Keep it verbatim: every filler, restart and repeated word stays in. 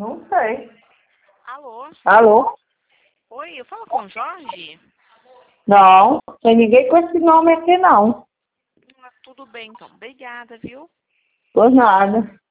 Não sei. Alô? Alô? Oi, eu falo com o Jorge? Não, tem ninguém com esse nome aqui não. Ah, tudo bem, então. Obrigada, viu? Por nada.